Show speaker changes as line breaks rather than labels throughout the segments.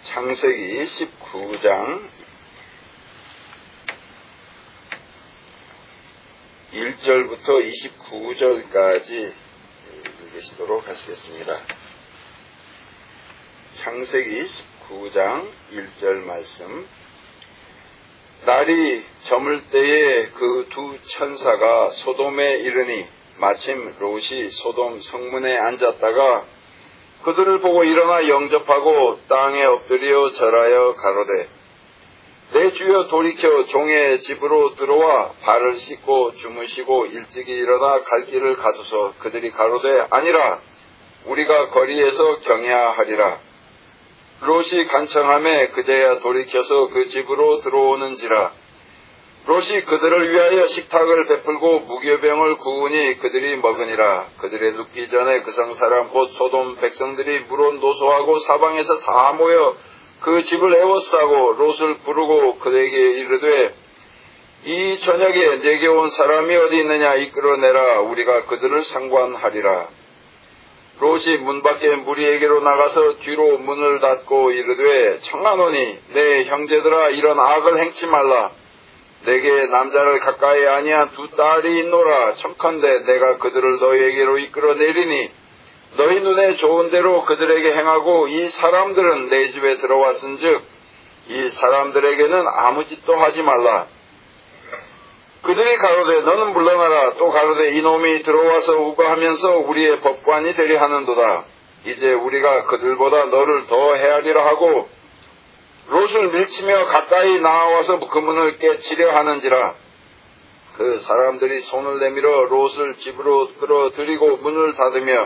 창세기 19장 1절부터 29절까지 읽으시도록 하시겠습니다. 창세기 19장 1절 말씀. 날이 저물 때에 그 두 천사가 소돔에 이르니 마침 롯이 소돔 성문에 앉았다가 그들을 보고 일어나 영접하고 땅에 엎드려 절하여 가로되 내 주여 돌이켜 종의 집으로 들어와 발을 씻고 주무시고 일찍이 일어나 갈 길을 가소서. 그들이 가로되 아니라 우리가 거리에서 경야하리라. 롯이 간청하매 그제야 돌이켜서 그 집으로 들어오는지라. 롯이 그들을 위하여 식탁을 베풀고 무교병을 구우니 그들이 먹으니라. 그들의 눕기 전에 그 성 사람 곧 소돔 백성들이 물어 노소하고 사방에서 다 모여 그 집을 에워싸고 롯을 부르고 그에게 이르되 이 저녁에 내게 온 사람이 어디 있느냐 이끌어내라. 우리가 그들을 상관하리라. 롯이 문 밖에 무리에게로 나가서 뒤로 문을 닫고 이르되 청하노니 내 형제들아 이런 악을 행치 말라. 내게 남자를 가까이 아니한 두 딸이 있노라. 청컨대 내가 그들을 너희에게로 이끌어내리니 너희 눈에 좋은 대로 그들에게 행하고 이 사람들은 내 집에 들어왔은즉 이 사람들에게는 아무 짓도 하지 말라. 그들이 가로되 너는 물러나라. 또 가로되 이놈이 들어와서 우거하면서 우리의 법관이 되려 하는도다. 이제 우리가 그들보다 너를 더 헤아리라 하고 롯을 밀치며 가까이 나와서 그 문을 깨치려 하는지라. 그 사람들이 손을 내밀어 롯을 집으로 끌어들이고 문을 닫으며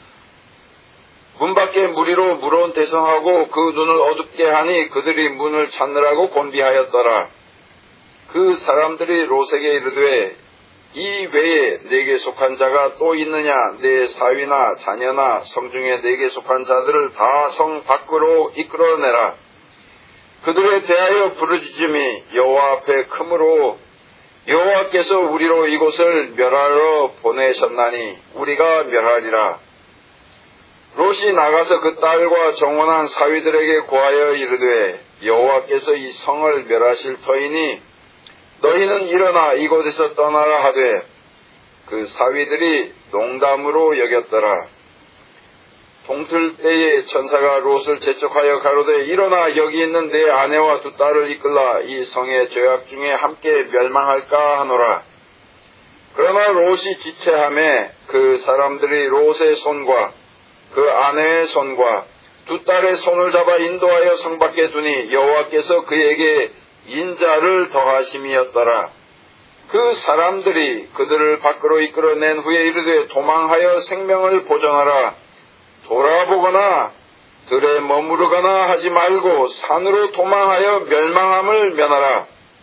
문 밖에 무리로 물어온 대성하고 그 눈을 어둡게 하니 그들이 문을 찾느라고 곤비하였더라. 그 사람들이 롯에게 이르되 이 외에 내게 속한 자가 또 있느냐. 내 사위나 자녀나 성중에 내게 속한 자들을 다 성 밖으로 이끌어내라. 그들에 대하여 부르짖음이 여호와 앞에 크므로 여호와께서 우리로 이곳을 멸하러 보내셨나니 우리가 멸하리라. 롯이 나가서 그 딸과 정혼한 사위들에게 고하여 이르되 여호와께서 이 성을 멸하실 터이니 너희는 일어나 이곳에서 떠나라 하되 그 사위들이 농담으로 여겼더라. 동틀 때에 천사가 롯을 재촉하여 가로되 일어나 여기 있는 내 아내와 두 딸을 이끌라. 이 성의 죄악 중에 함께 멸망할까 하노라. 그러나 롯이 지체하매 그 사람들이 롯의 손과 그 아내의 손과 두 딸의 손을 잡아 인도하여 성 밖에 두니 여호와께서 그에게 인자를 더하심이었더라. 그 사람들이 그들을 밖으로 이끌어낸 후에 이르되 도망하여 생명을 보존하라. 돌아보거나 들에 머무르거나 하지 말고 산으로 도망하여 멸망함을 면하라.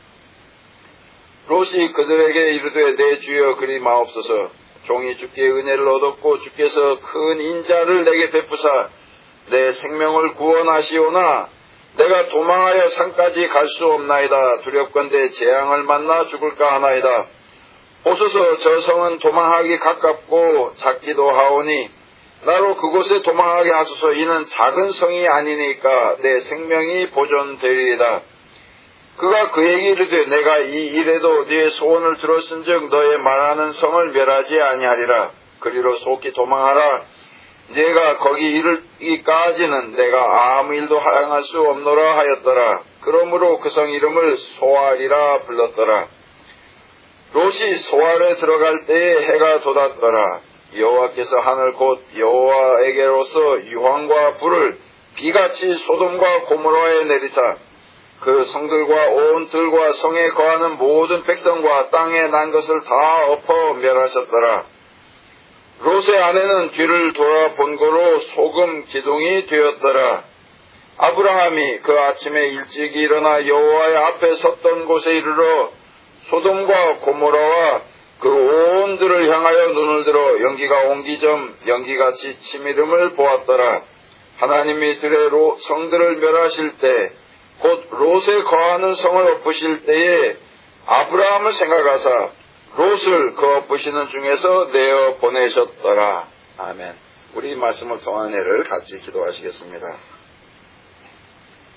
롯이 그들에게 이르되 내 주여 그리 마옵소서. 종이 주께 은혜를 얻었고 주께서 큰 인자를 내게 베푸사 내 생명을 구원하시오나 내가 도망하여 산까지 갈 수 없나이다. 두렵건대 재앙을 만나 죽을까 하나이다. 보소서 저 성은 도망하기 가깝고 작기도 하오니 나로 그곳에 도망하게 하소서. 이는 작은 성이 아니니까 내 생명이 보존되리이다. 그가 그에게 이르되 내가 이 일에도 네 소원을 들었은즉 너의 말하는 성을 멸하지 아니하리라. 그리로 속히 도망하라. 네가 거기 이르기까지는 내가 아무 일도 행할 수 없노라 하였더라. 그러므로 그 성 이름을 소알이라 불렀더라. 롯이 소알에 들어갈 때에 해가 돋았더라. 여호와께서 하늘 곧 여호와에게로서 유황과 불을 비같이 소돔과 고모라에 내리사 그 성들과 온 들과 성에 거하는 모든 백성과 땅에 난 것을 다 엎어 멸하셨더라. 롯의 아내는 뒤를 돌아본 고로 소금 기둥이 되었더라. 아브라함이 그 아침에 일찍 일어나 여호와의 앞에 섰던 곳에 이르러 소돔과 고모라와 그 온 들을 향하여 눈을 들어 연기가 옹기점 연기같이 치밀음을 보았더라. 하나님이 들의 성들을 멸하실 때 곧 롯에 거하는 성을 엎으실 때에 아브라함을 생각하사 롯을 그 엎으시는 중에서 내어 보내셨더라. 아멘. 우리 말씀을 통한 애를 같이 기도하시겠습니다.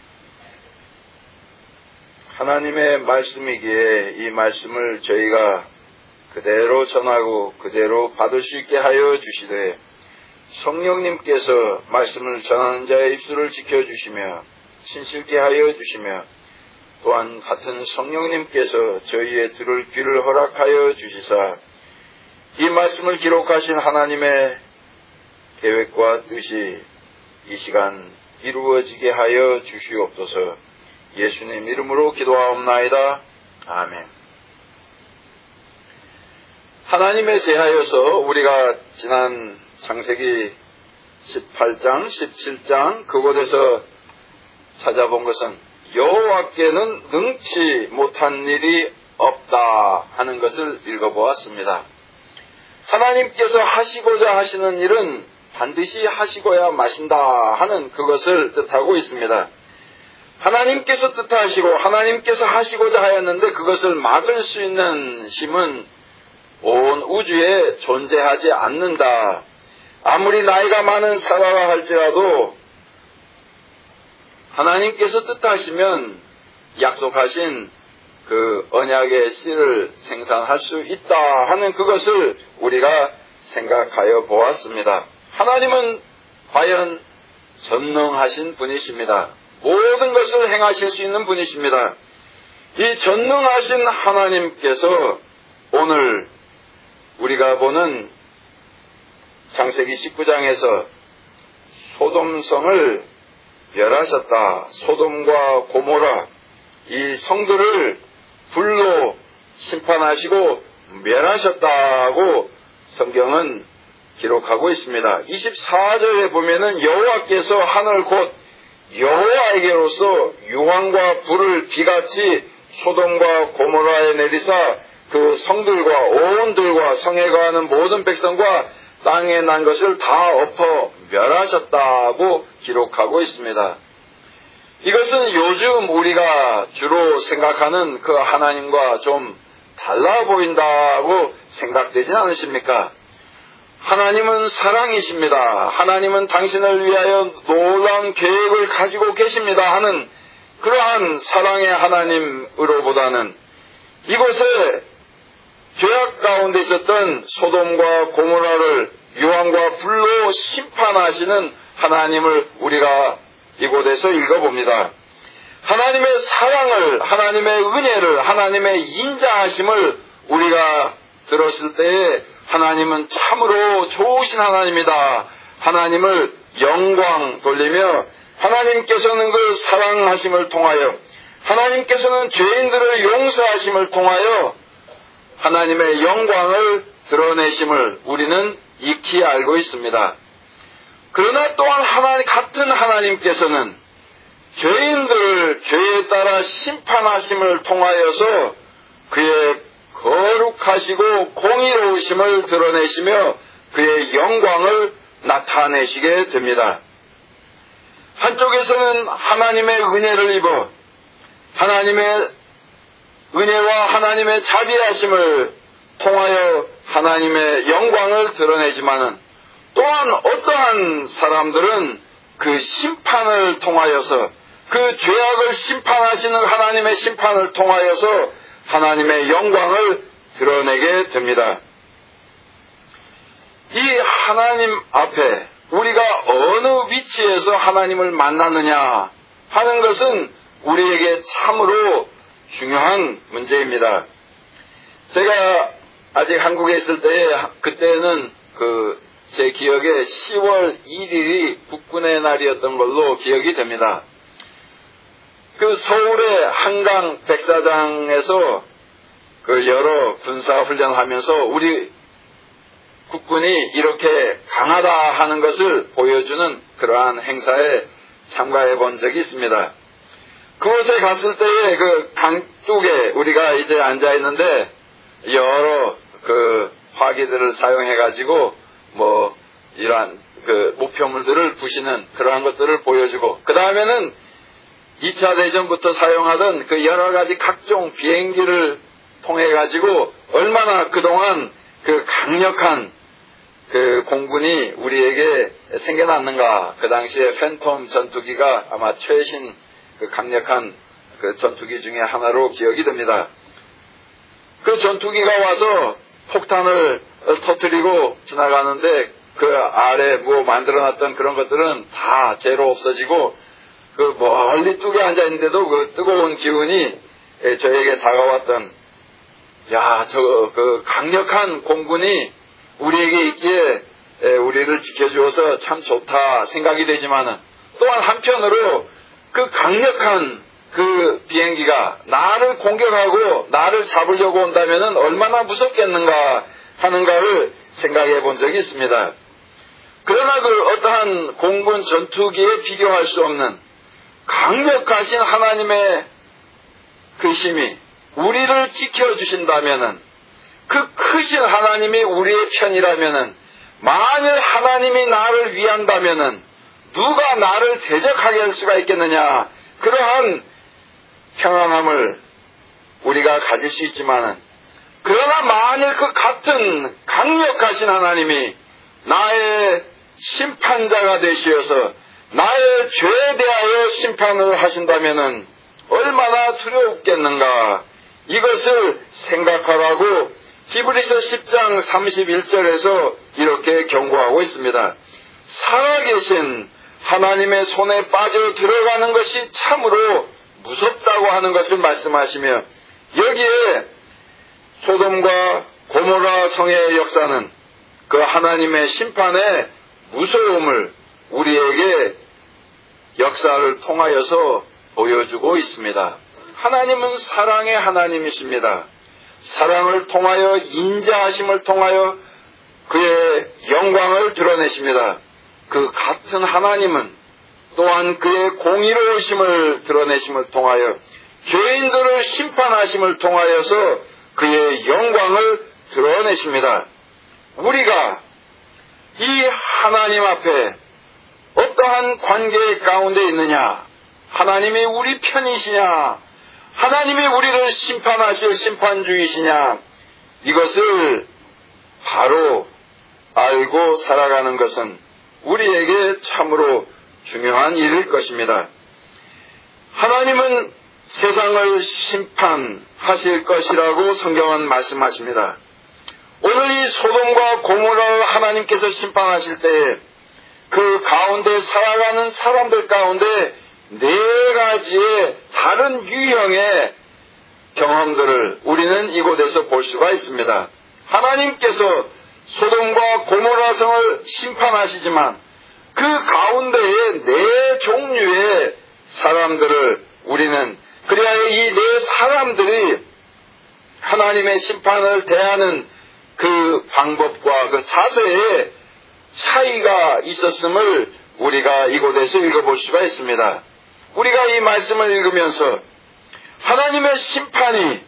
하나님의 말씀이기에 이 말씀을 저희가 그대로 전하고 그대로 받을 수 있게 하여 주시되 성령님께서 말씀을 전하는 자의 입술을 지켜주시며 신실케 하여 주시며 또한 같은 성령님께서 저희의 들을 귀를 허락하여 주시사 이 말씀을 기록하신 하나님의 계획과 뜻이 이 시간 이루어지게 하여 주시옵소서. 예수님 이름으로 기도하옵나이다. 아멘. 하나님의 제하여서 우리가 지난 창세기 18장, 17장 그곳에서 찾아본 것은 여호와께는 능치 못한 일이 없다 하는 것을 읽어보았습니다. 하나님께서 하시고자 하시는 일은 반드시 하시고야 마신다 하는 그것을 뜻하고 있습니다. 하나님께서 뜻하시고 하나님께서 하시고자 하였는데 그것을 막을 수 있는 힘은 온 우주에 존재하지 않는다. 아무리 나이가 많은 사라라 할지라도 하나님께서 뜻하시면 약속하신 그 언약의 씨를 생산할 수 있다 하는 그것을 우리가 생각하여 보았습니다. 하나님은 과연 전능하신 분이십니다. 모든 것을 행하실 수 있는 분이십니다. 이 전능하신 하나님께서 오늘 우리가 보는 창세기 19장에서 소돔성을 멸하셨다. 소돔과 고모라 이 성들을 불로 심판하시고 멸하셨다고 성경은 기록하고 있습니다. 24절에 보면은 여호와께서 하늘 곧 여호와에게로서 유황과 불을 비같이 소돔과 고모라에 내리사 그 성들과 온들과 성에 거하는 모든 백성과 땅에 난 것을 다 엎어 멸하셨다고 기록하고 있습니다. 이것은 요즘 우리가 주로 생각하는 그 하나님과 좀 달라 보인다고 생각되지 않으십니까? 하나님은 사랑이십니다. 하나님은 당신을 위하여 놀라운 계획을 가지고 계십니다 하는 그러한 사랑의 하나님으로보다는 이곳에 죄악 가운데 있었던 소돔과 고모라를 유황과 불로 심판하시는 하나님을 우리가 이곳에서 읽어봅니다. 하나님의 사랑을, 하나님의 은혜를, 하나님의 인자하심을 우리가 들었을 때에 하나님은 참으로 좋으신 하나님이다. 하나님을 영광 돌리며 하나님께서는 그 사랑하심을 통하여 하나님께서는 죄인들을 용서하심을 통하여 하나님의 영광을 드러내심을 우리는 익히 알고 있습니다. 그러나 또한 같은 하나님께서는 죄인들을 죄에 따라 심판하심을 통하여서 그의 거룩하시고 공의로우심을 드러내시며 그의 영광을 나타내시게 됩니다. 한쪽에서는 하나님의 은혜를 입어 하나님의 은혜와 하나님의 자비하심을 통하여 하나님의 영광을 드러내지만은 또한 어떠한 사람들은 그 심판을 통하여서 그 죄악을 심판하시는 하나님의 심판을 통하여서 하나님의 영광을 드러내게 됩니다. 이 하나님 앞에 우리가 어느 위치에서 하나님을 만나느냐 하는 것은 우리에게 참으로 중요한 문제입니다. 제가 아직 한국에 있을 때에 그때는 제 기억에 10월 1일이 국군의 날이었던 걸로 기억이 됩니다. 그 서울의 한강 백사장에서 그 여러 군사 훈련하면서 우리 국군이 이렇게 강하다 하는 것을 보여주는 그러한 행사에 참가해 본 적이 있습니다. 그곳에 갔을 때에 그 강둑에 우리가 이제 앉아 있는데 여러 그 화기들을 사용해 가지고 이러한 그 목표물들을 부시는 그러한 것들을 보여주고 그 다음에는 2차 대전부터 사용하던 그 여러 가지 각종 비행기를 통해 가지고 얼마나 그동안 그 강력한 그 공군이 우리에게 생겨났는가. 그 당시에 팬톰 전투기가 아마 최신 그 강력한 그 전투기 중에 하나로 기억이 됩니다. 그 전투기가 와서 폭탄을 터뜨리고 지나가는데 그 아래 뭐 만들어놨던 그런 것들은 다 재로 없어지고 그 멀리 뚝에 앉아있는데도 그 뜨거운 기운이 저에게 다가왔던 그 강력한 공군이 우리에게 있기에 우리를 지켜주어서 참 좋다 생각이 되지만은 또한 한편으로 그 강력한 그 비행기가 나를 공격하고 나를 잡으려고 온다면은 얼마나 무섭겠는가 하는가를 생각해 본 적이 있습니다. 그러나 그 어떠한 공군 전투기에 비교할 수 없는 강력하신 하나님의 그 힘이 우리를 지켜주신다면은 그 크신 하나님이 우리의 편이라면은 만일 하나님이 나를 위한다면은 누가 나를 대적하게 할 수가 있겠느냐. 그러한 평안함을 우리가 가질 수 있지만은 그러나 만일 그 같은 강력하신 하나님이 나의 심판자가 되시어서 나의 죄에 대하여 심판을 하신다면은 얼마나 두렵겠는가. 이것을 생각하라고 히브리서 10장 31절에서 이렇게 경고하고 있습니다. 살아계신 하나님의 손에 빠져 들어가는 것이 참으로 무섭다고 하는 것을 말씀하시며 여기에 소돔과 고모라 성의 역사는 그 하나님의 심판의 무서움을 우리에게 역사를 통하여서 보여주고 있습니다. 하나님은 사랑의 하나님이십니다. 사랑을 통하여 인자하심을 통하여 그의 영광을 드러내십니다. 그 같은 하나님은 또한 그의 공의로우심을 드러내심을 통하여 죄인들을 심판하심을 통하여서 그의 영광을 드러내십니다. 우리가 이 하나님 앞에 어떠한 관계 가운데 있느냐? 하나님이 우리 편이시냐? 하나님이 우리를 심판하실 심판주이시냐? 이것을 바로 알고 살아가는 것은 우리에게 참으로 중요한 일일 것입니다. 하나님은 세상을 심판하실 것이라고 성경은 말씀하십니다. 오늘 이 소돔과 고모라를 하나님께서 심판하실 때에 그 가운데 살아가는 사람들 가운데 네 가지의 다른 유형의 경험들을 우리는 이곳에서 볼 수가 있습니다. 하나님께서 소돔과 고모라 성을 심판하시지만 그 가운데에 네 종류의 사람들을 우리는 그리하여 이 네 사람들이 하나님의 심판을 대하는 그 방법과 그 자세에 차이가 있었음을 우리가 이곳에서 읽어볼 수가 있습니다. 우리가 이 말씀을 읽으면서 하나님의 심판이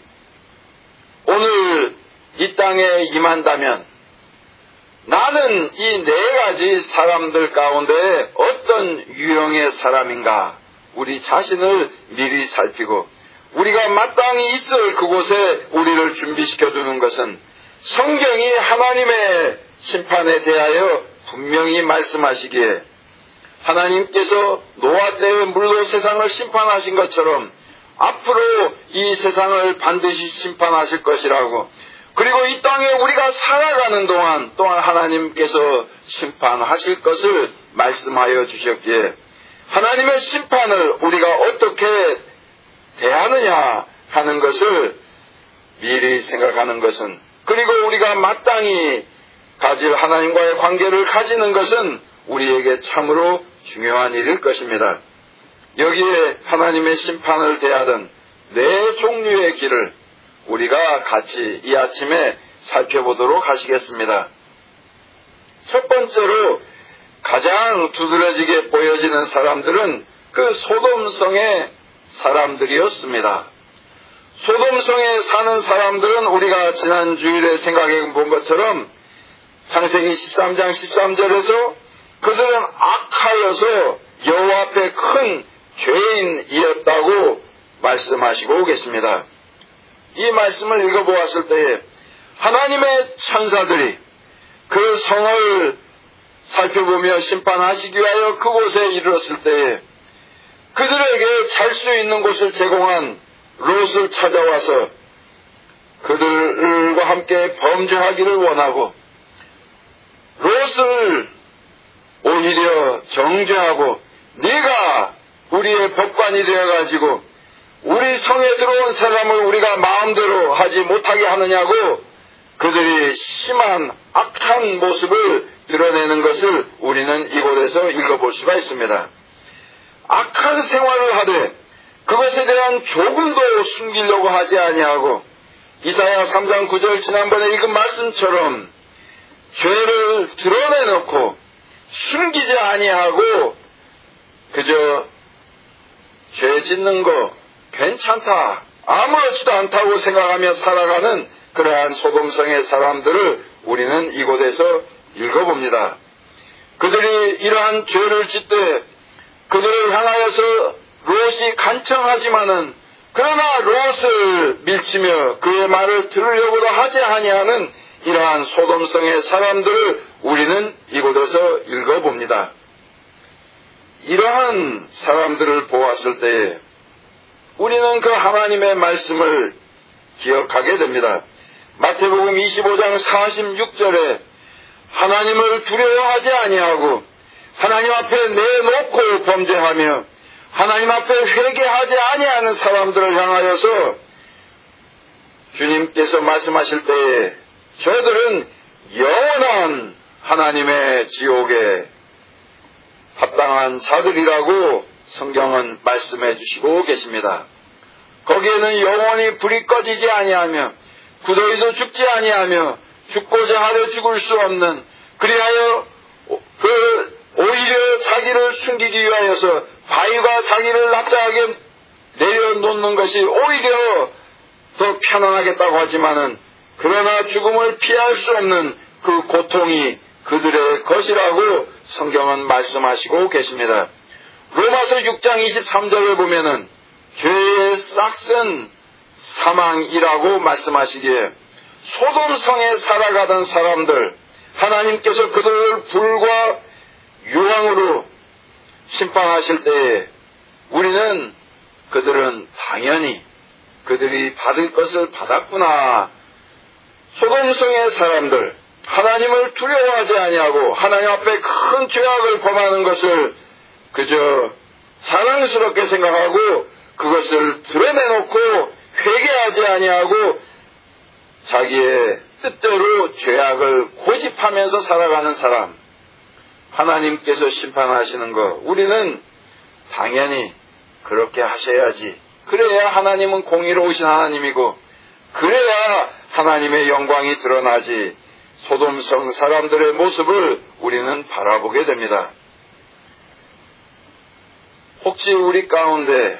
오늘 이 땅에 임한다면 나는 이 네 가지 사람들 가운데 어떤 유형의 사람인가 우리 자신을 미리 살피고 우리가 마땅히 있을 그곳에 우리를 준비시켜 두는 것은 성경이 하나님의 심판에 대하여 분명히 말씀하시기에 하나님께서 노아 때의 물로 세상을 심판하신 것처럼 앞으로 이 세상을 반드시 심판하실 것이라고 그리고 이 땅에 우리가 살아가는 동안 또한 하나님께서 심판하실 것을 말씀하여 주셨기에 하나님의 심판을 우리가 어떻게 대하느냐 하는 것을 미리 생각하는 것은 그리고 우리가 마땅히 가질 하나님과의 관계를 가지는 것은 우리에게 참으로 중요한 일일 것입니다. 여기에 하나님의 심판을 대하던 네 종류의 길을 우리가 같이 이 아침에 살펴보도록 하시겠습니다. 첫 번째로 가장 두드러지게 보여지는 사람들은 그 소돔성의 사람들이었습니다. 소돔성에 사는 사람들은 우리가 지난 주일에 생각해 본 것처럼 창세기 13장 13절에서 그들은 악하여서 여호와 앞에 큰 죄인이었다고 말씀하시고 계십니다. 이 말씀을 읽어보았을 때에 하나님의 천사들이 그 성을 살펴보며 심판하시기 위하여 그곳에 이르렀을 때에 그들에게 잘 수 있는 곳을 제공한 롯을 찾아와서 그들과 함께 범죄하기를 원하고 롯을 오히려 정죄하고 네가 우리의 법관이 되어가지고 우리 성에 들어온 사람을 우리가 마음대로 하지 못하게 하느냐고 그들이 심한 악한 모습을 드러내는 것을 우리는 이곳에서 읽어볼 수가 있습니다. 악한 생활을 하되 그것에 대한 조금도 숨기려고 하지 아니하고 이사야 3장 9절 지난번에 읽은 말씀처럼 죄를 드러내놓고 숨기지 아니하고 그저 죄 짓는 거 괜찮다, 아무렇지도 않다고 생각하며 살아가는 그러한 소돔성의 사람들을 우리는 이곳에서 읽어봅니다. 그들이 이러한 죄를 짓되 그들을 향하여서 롯이 간청하지만은 그러나 롯을 밀치며 그의 말을 들으려고도 하지 아니하는 이러한 소돔성의 사람들을 우리는 이곳에서 읽어봅니다. 이러한 사람들을 보았을 때에 우리는 그 하나님의 말씀을 기억하게 됩니다. 마태복음 25장 46절에 하나님을 두려워하지 아니하고 하나님 앞에 내놓고 범죄하며 하나님 앞에 회개하지 아니하는 사람들을 향하여서 주님께서 말씀하실 때에 저들은 영원한 하나님의 지옥에 합당한 자들이라고 성경은 말씀해 주시고 계십니다. 거기에는 영원히 불이 꺼지지 아니하며 구더기도 죽지 아니하며 죽고자 하려 죽을 수 없는 그리하여 오히려 자기를 숨기기 위하여서 바위가 자기를 납작하게 내려놓는 것이 오히려 더 편안하겠다고 하지만은 그러나 죽음을 피할 수 없는 그 고통이 그들의 것이라고 성경은 말씀하시고 계십니다. 로마서 6장 23절을 보면은 죄의 싹은 사망이라고 말씀하시기에 소돔성에 살아가던 사람들 하나님께서 그들을 불과 유황으로 심판하실 때에 우리는 그들은 당연히 그들이 받을 것을 받았구나. 소돔성의 사람들 하나님을 두려워하지 아니하고 하나님 앞에 큰 죄악을 범하는 것을 그저 자랑스럽게 생각하고 그것을 드러내놓고 회개하지 아니하고 자기의 뜻대로 죄악을 고집하면서 살아가는 사람 하나님께서 심판하시는 것 우리는 당연히 그렇게 하셔야지. 그래야 하나님은 공의로우신 하나님이고 그래야 하나님의 영광이 드러나지. 소돔성 사람들의 모습을 우리는 바라보게 됩니다. 혹시 우리 가운데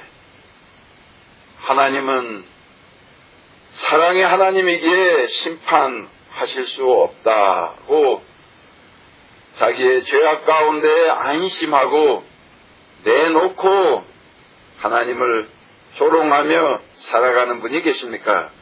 하나님은 사랑의 하나님이기에 심판하실 수 없다고 자기의 죄악 가운데 안심하고 내놓고 하나님을 조롱하며 살아가는 분이 계십니까?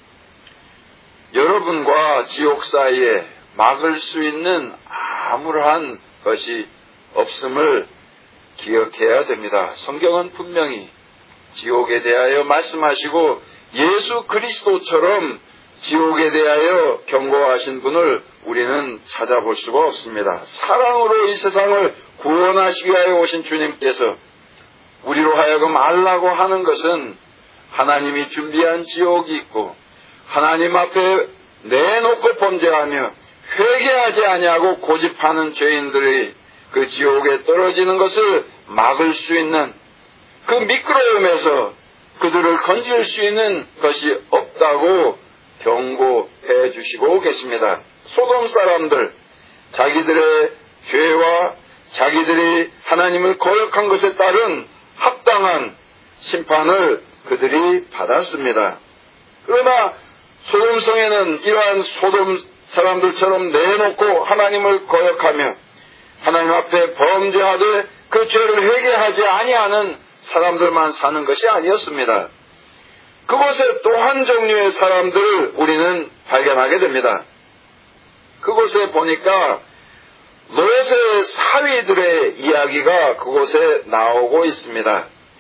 여러분과 지옥 사이에 막을 수 있는 아무런 것이 없음을 기억해야 됩니다. 성경은 분명히 지옥에 대하여 말씀하시고 예수 그리스도처럼 지옥에 대하여 경고하신 분을 우리는 찾아볼 수가 없습니다. 사랑으로 이 세상을 구원하시기 위하여 오신 주님께서 우리로 하여금 알라고 하는 것은 하나님이 준비한 지옥이 있고 하나님 앞에 내놓고 범죄하며 회개하지 아니하고 고집하는 죄인들이 그 지옥에 떨어지는 것을 막을 수 있는 그 미끄러움에서 그들을 건질 수 있는 것이 없다고 경고해 주시고 계십니다. 소돔 사람들 자기들의 죄와 자기들이 하나님을 거역한 것에 따른 합당한 심판을 그들이 받았습니다. 그러나 소돔성에는 이러한 소돔 사람들처럼 내놓고 하나님을 거역하며 하나님 앞에 범죄하되 그 죄를 회개하지 아니하는 사람들만 사는 것이 아니었습니다. 그곳에 또 한 종류의 사람들을 우리는 발견하게 됩니다. 그곳에 보니까 롯의 사위들의 이야기가 그곳에 나오고 있습니다.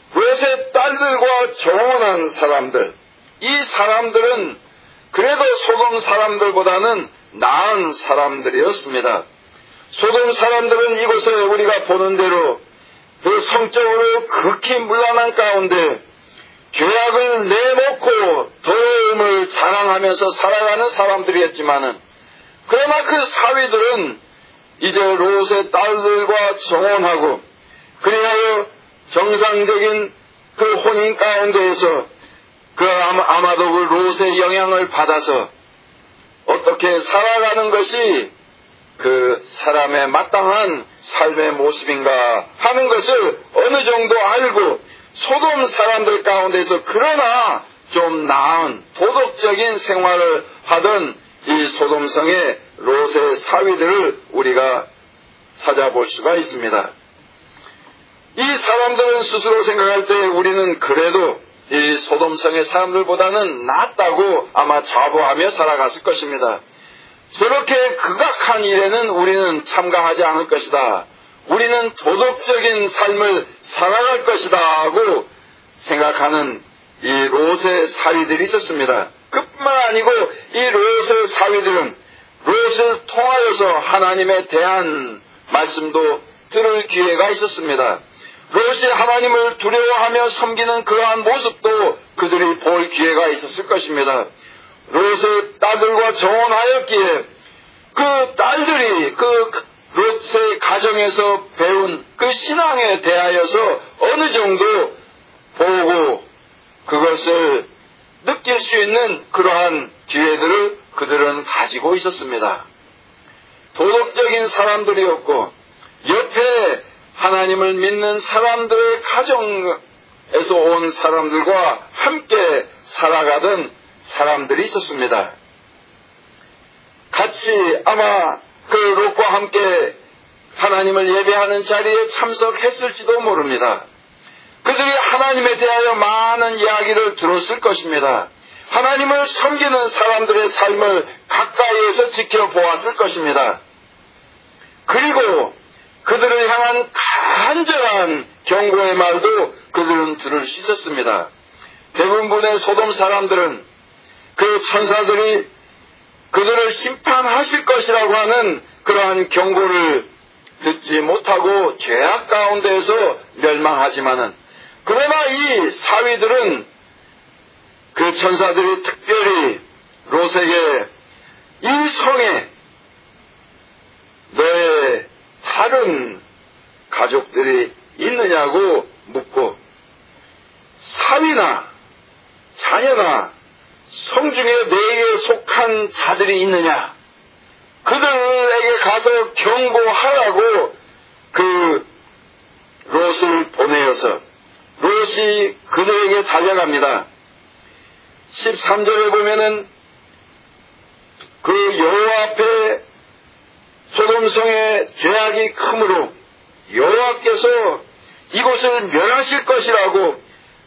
롯의 딸들과 정혼한 사람들, 이 사람들은 그래도 소돔 사람들보다는 나은 사람들이었습니다. 소돔 사람들은 이곳에 우리가 보는 대로 그 성적으로 극히 문란한 가운데 죄악을 내놓고 더러움을 자랑하면서 살아가는 사람들이었지만은, 그러나 그 사위들은 이제 롯의 딸들과 정혼하고, 그리하여 정상적인 그 혼인 가운데에서 아마도 그 롯의 영향을 받아서 어떻게 살아가는 것이 그 사람의 마땅한 삶의 모습인가 하는 것을 어느 정도 알고 소돔 사람들 가운데서 그러나 좀 나은 도덕적인 생활을 하던 이 소돔성의 롯의 사위들을 우리가 찾아볼 수가 있습니다. 이 사람들은 스스로 생각할 때 우리는 그래도 이 소돔성의 사람들보다는 낫다고 아마 자부하며 살아갔을 것입니다. 저렇게 극악한 일에는 우리는 참가하지 않을 것이다. 우리는 도덕적인 삶을 살아갈 것이다 하고 생각하는 이 롯의 사위들이 있었습니다. 그뿐만 아니고 이 롯의 사위들은 롯을 통하여서 하나님에 대한 말씀도 들을 기회가 있었습니다. 롯이 하나님을 두려워하며 섬기는 그러한 모습도 그들이 볼 기회가 있었을 것입니다. 롯의 딸들과 정혼하였기에 그 딸들이 그 롯의 가정에서 배운 그 신앙에 대하여서 어느 정도 보고 그것을 느낄 수 있는 그러한 기회들을 그들은 가지고 있었습니다. 도덕적인 사람들이었고 옆에 하나님을 믿는 사람들의 가정에서 온 사람들과 함께 살아가던 사람들이 있었습니다. 같이 아마 그 롯과 함께 하나님을 예배하는 자리에 참석했을지도 모릅니다. 그들이 하나님에 대하여 많은 이야기를 들었을 것입니다. 하나님을 섬기는 사람들의 삶을 가까이에서 지켜보았을 것입니다. 그리고 그들을 향한 간절한 경고의 말도 그들은 들을 수 있었습니다. 대부분의 소돔 사람들은 그 천사들이 그들을 심판하실 것이라고 하는 그러한 경고를 듣지 못하고 죄악 가운데에서 멸망하지만은, 그러나 이 사위들은 그 천사들이 특별히 롯에게 이 성에 너의 다른 가족들이 있느냐고 묻고, 사위나 자녀나 성중에 내게 속한 자들이 있느냐, 그들에게 가서 경고하라고 그 롯을 보내어서 롯이 그들에게 달려갑니다. 13절에 보면은 그 여호와 앞에 소돔성의 죄악이 크므로 여호와께서 이곳을 멸하실 것이라고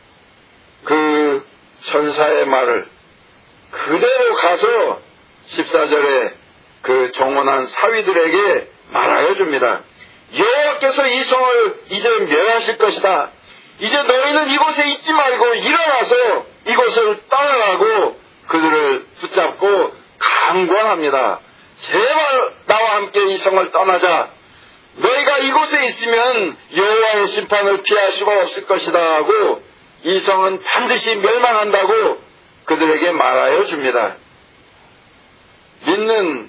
그 천사의 말을 그대로 가서 14절에 그 정혼한 사위들에게 말하여 줍니다. 여호와께서 이 성을 이제 멸하실 것이다. 이제 너희는 이곳에 있지 말고 일어나서 이곳을 떠나라고 그들을 붙잡고 강권합니다. 제발 나와 함께 이 성을 떠나자. 너희가 이곳에 있으면 여호와의 심판을 피할 수가 없을 것이다 하고 이 성은 반드시 멸망한다고 그들에게 말하여 줍니다. 믿는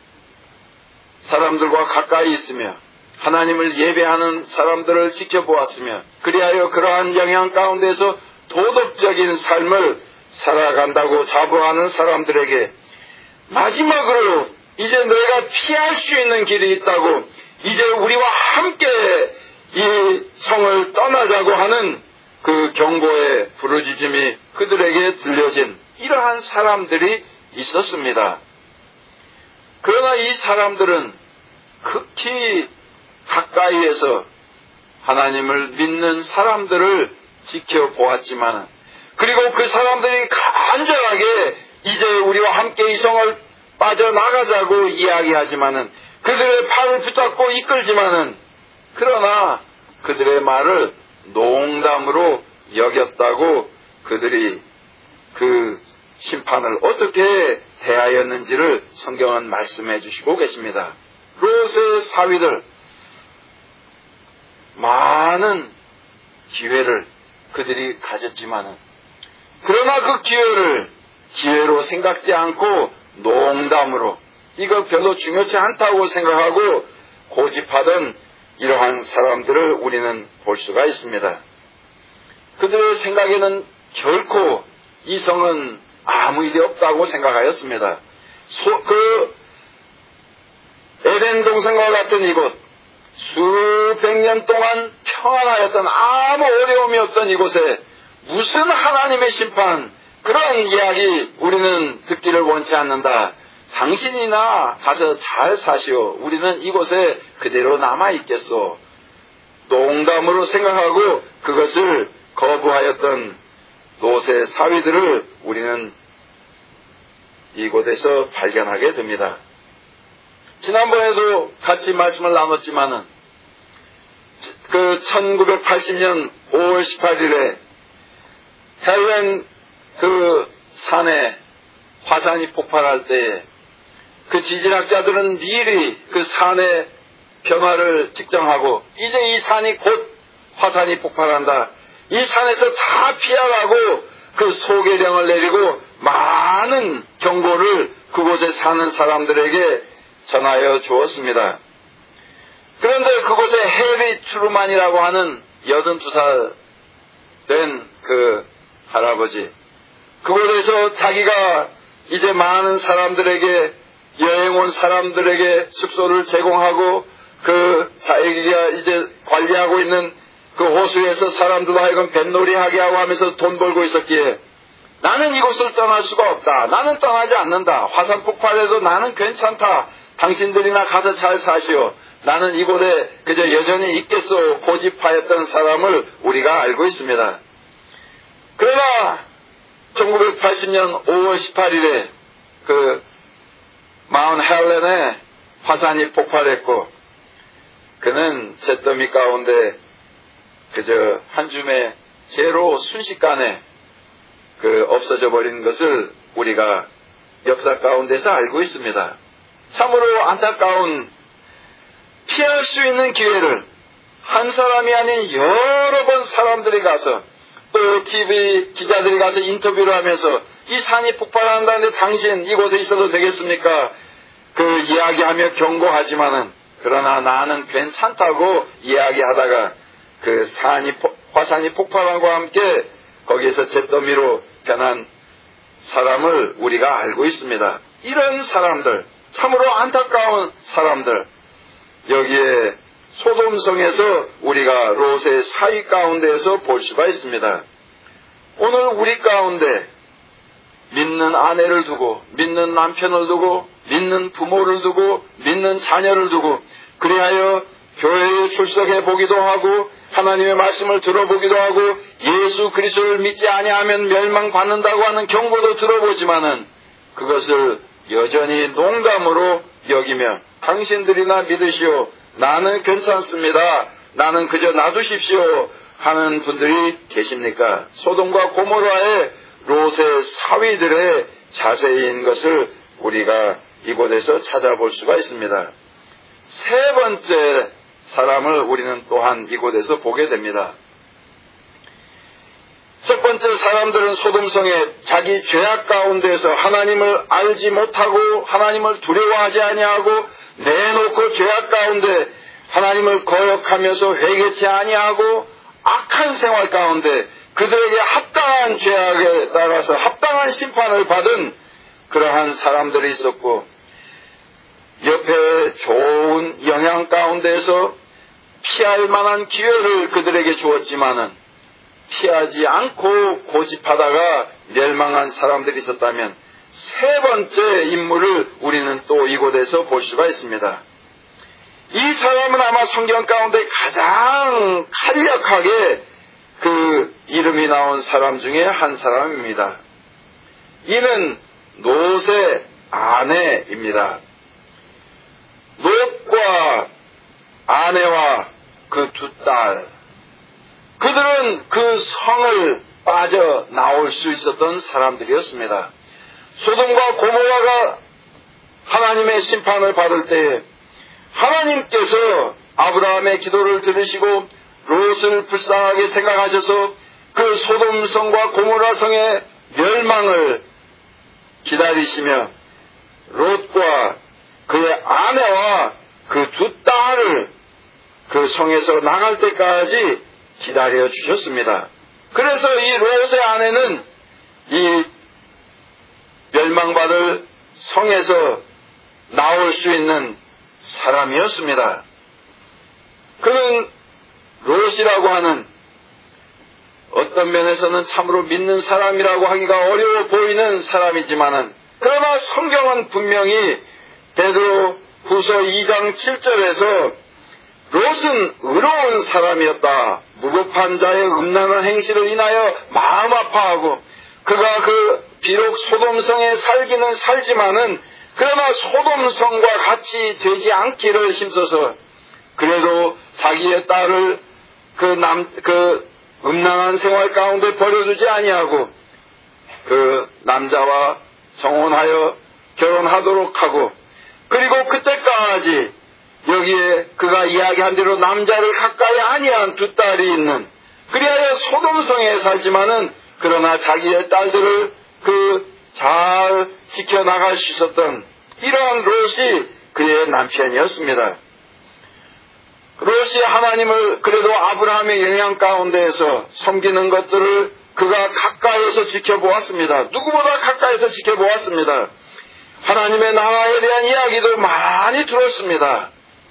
사람들과 가까이 있으며 하나님을 예배하는 사람들을 지켜보았으며 그리하여 그러한 영향 가운데서 도덕적인 삶을 살아간다고 자부하는 사람들에게 마지막으로 이제 너희가 피할 수 있는 길이 있다고, 이제 우리와 함께 이 성을 떠나자고 하는 그 경고의 부르짖음이 그들에게 들려진 이러한 사람들이 있었습니다. 그러나 이 사람들은 극히 가까이에서 하나님을 믿는 사람들을 지켜보았지만, 그리고 그 사람들이 간절하게 이제 우리와 함께 이 성을 빠져나가자고 이야기하지만은, 그들의 팔을 붙잡고 이끌지만은, 그러나 그들의 말을 농담으로 여겼다고 그들이 그 심판을 어떻게 대하였는지를 성경은 말씀해 주시고 계십니다. 롯의 사위들 많은 기회를 그들이 가졌지만은 그러나 그 기회를 기회로 생각지 않고 농담으로 이거 별로 중요치 않다고 생각하고 고집하던 이러한 사람들을 우리는 볼 수가 있습니다. 그들의 생각에는 결코 이 성은 아무 일이 없다고 생각하였습니다. 그 에덴 동산과 같은 이곳, 수백 년 동안 평안하였던 아무 어려움이 없던 이곳에 무슨 하나님의 심판, 그런 이야기 우리는 듣기를 원치 않는다. 당신이나 가서 잘 사시오. 우리는 이곳에 그대로 남아있겠소. 농담으로 생각하고 그것을 거부하였던 롯의 사위들을 우리는 이곳에서 발견하게 됩니다. 지난번에도 같이 말씀을 나눴지만은 그 1980년 5월 18일에 헬렌 그 산에 화산이 폭발할 때에 그 지질학자들은 미리 그 산의 변화를 측정하고 이제 이 산이 곧 화산이 폭발한다. 이 산에서 다 피하라고 그 소개령을 내리고 많은 경고를 그곳에 사는 사람들에게 전하여 주었습니다. 그런데 그곳에 해리 트루만이라고 하는 82살 된 그 할아버지, 그곳에서 자기가 이제 많은 사람들에게 여행 온 사람들에게 숙소를 제공하고 그 자기가 이제 관리하고 있는 그 호수에서 사람들도 하여금 뱃놀이하게 하고 하면서 돈 벌고 있었기에 나는 이곳을 떠날 수가 없다. 나는 떠나지 않는다. 화산 폭발해도 나는 괜찮다. 당신들이나 가서 잘 사시오. 나는 이곳에 그저 여전히 있겠소. 고집하였던 사람을 우리가 알고 있습니다. 그러나 1980년 5월 18일에 그 마운트 헬렌에 화산이 폭발했고 그는 잿더미 가운데 그저 한 줌의 재로 순식간에 그 없어져 버린 것을 우리가 역사 가운데서 알고 있습니다. 참으로 안타까운 피할 수 있는 기회를 한 사람이 아닌 여러 번 사람들이 가서 또 TV 기자들이 가서 인터뷰를 하면서 이 산이 폭발한다는데 당신 이곳에 있어도 되겠습니까? 그 이야기하며 경고하지만은 그러나 나는 괜찮다고 이야기하다가 그 화산이 폭발함과 함께 거기에서 잿더미로 변한 사람을 우리가 알고 있습니다. 이런 사람들, 참으로 안타까운 사람들, 여기에 소돔성에서 우리가 롯의 사위 가운데에서 볼 수가 있습니다. 오늘 우리 가운데 믿는 아내를 두고, 믿는 남편을 두고, 믿는 부모를 두고, 믿는 자녀를 두고, 그리하여 교회에 출석해 보기도 하고 하나님의 말씀을 들어보기도 하고 예수 그리스도를 믿지 아니하면 멸망받는다고 하는 경고도 들어보지만은 그것을 여전히 농담으로 여기며 당신들이나 믿으시오. 나는 괜찮습니다. 나는 그저 놔두십시오. 하는 분들이 계십니까? 소돔과 고모라의 롯의 사위들의 자세인 것을 우리가 이곳에서 찾아볼 수가 있습니다. 세 번째 사람을 우리는 또한 이곳에서 보게 됩니다. 첫 번째 사람들은 소돔성에 자기 죄악 가운데서 하나님을 알지 못하고 하나님을 두려워하지 아니하고 내놓고 죄악 가운데 하나님을 거역하면서 회개치 아니하고 악한 생활 가운데 그들에게 합당한 죄악에 따라서 합당한 심판을 받은 그러한 사람들이 있었고 옆에 좋은 영향 가운데서 피할 만한 기회를 그들에게 주었지만은 피하지 않고 고집하다가 멸망한 사람들이 있었다면 세 번째 인물을 우리는 또 이곳에서 볼 수가 있습니다. 이 사람은 아마 성경 가운데 가장 간략하게 그 이름이 나온 사람 중에 한 사람입니다. 이는 롯의 아내입니다. 롯과 아내와 그 두 딸, 그들은 그 성을 빠져나올 수 있었던 사람들이었습니다. 소돔과 고모라가 하나님의 심판을 받을 때 하나님께서 아브라함의 기도를 들으시고 롯을 불쌍하게 생각하셔서 그 소돔성과 고모라 성의 멸망을 기다리시며 롯과 그의 아내와 그 두 딸을 그 성에서 나갈 때까지 기다려 주셨습니다. 그래서 이 롯의 아내는 이 멸망받을 성에서 나올 수 있는 사람이었습니다. 그는 롯이라고 하는 어떤 면에서는 참으로 믿는 사람이라고 하기가 어려워 보이는 사람이지만은, 그러나 성경은 분명히 베드로 후서 2장 7절에서 롯은 의로운 사람이었다. 무법한 자의 음란한 행실을 인하여 마음 아파하고 그가 비록 소돔성에 살기는 살지만은 그러나 소돔성과 같이 되지 않기를 힘써서 그래도 자기의 딸을 그 음란한 생활 가운데 버려두지 아니하고 그 남자와 정혼하여 결혼하도록 하고, 그리고 그때까지 여기에 그가 이야기한 대로 남자를 가까이 아니한 두 딸이 있는, 그리하여 소돔성에 살지만은 그러나 자기의 딸들을 잘 지켜나갈 수 있었던 이러한 롯이 그의 남편이었습니다. 롯이 하나님을 그래도 아브라함의 영향 가운데에서 섬기는 것들을 그가 가까이에서 지켜보았습니다. 누구보다 가까이에서 지켜보았습니다. 하나님의 나라에 대한 이야기도 많이 들었습니다.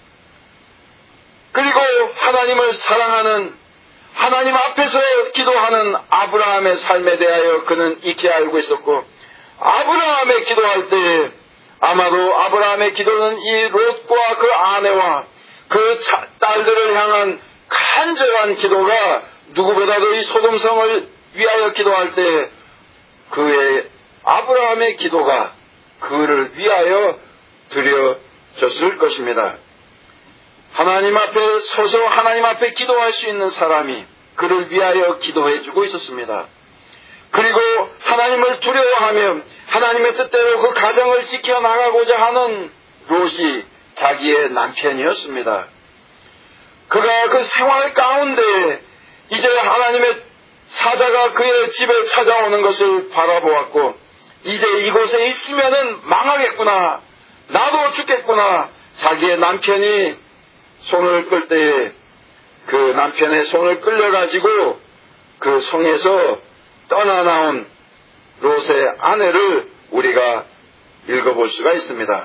그리고 하나님을 사랑하는, 하나님 앞에서 기도하는 아브라함의 삶에 대하여 그는 익히 알고 있었고, 아브라함의 기도할 때 아마도 아브라함의 기도는 이 롯과 그 아내와 그 딸들을 향한 간절한 기도가 누구보다도 이 소돔성을 위하여 기도할 때 그의 아브라함의 기도가 그를 위하여 드려졌을 것입니다. 하나님 앞에 서서 하나님 앞에 기도할 수 있는 사람이 그를 위하여 기도해주고 있었습니다. 그리고 하나님을 두려워하며 하나님의 뜻대로 그 가정을 지켜나가고자 하는 롯이 자기의 남편이었습니다. 그가 그 생활 가운데 이제 하나님의 사자가 그의 집에 찾아오는 것을 바라보았고, 이제 이곳에 있으면은 망하겠구나, 나도 죽겠구나. 자기의 남편이 손을 끌 때에 그 남편의 손을 끌려가지고 그 성에서 떠나 나온 롯의 아내를 우리가 읽어볼 수가 있습니다.